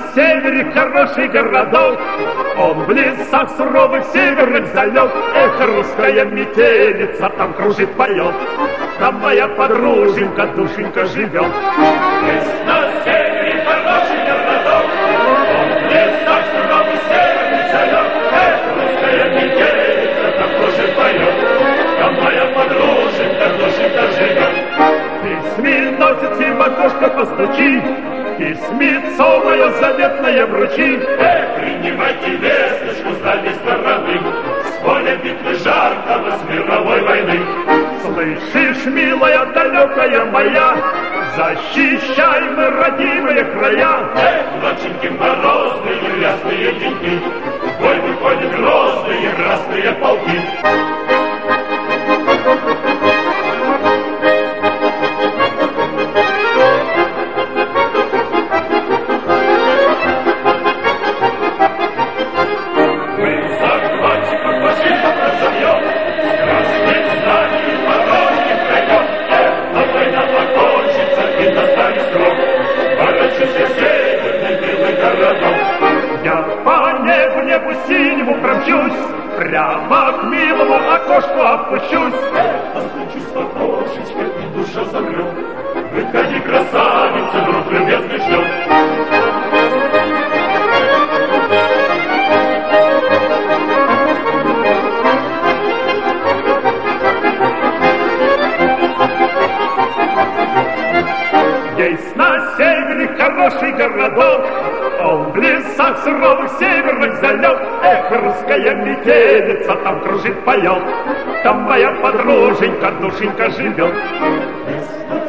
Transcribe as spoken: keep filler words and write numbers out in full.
севере хороший городок, он в лесах суровых северных залег. Эх, русская метелица там кружит, поет, там моя подруженька, душенька живет. Есть на севере хороший городок, он в лесах суровых северных залег. Эх, русская метелица там кружит, поет, там моя подруженька, душенька живет. Письменосец и в окошко постучи, письмецо мое заветное вручи. Эх, принимайте весточку с дальней стороны, с поля битвы жаркого, с мировой войны. Слышишь, милая, далекая моя, защищаем родимые края. Эх, ноченьки морозные, ясные деньки, в бой выходят грозные красные полки. Прямо к милому окошку опущусь. Остучусь в окошечко и душа замрет. Выходи, красавица, друг любезный ждет. Есть на севере хороший городок, он в лесах суровых северных залег. Эх, русская метелица там кружит, поет, там моя подруженька, душенька живет.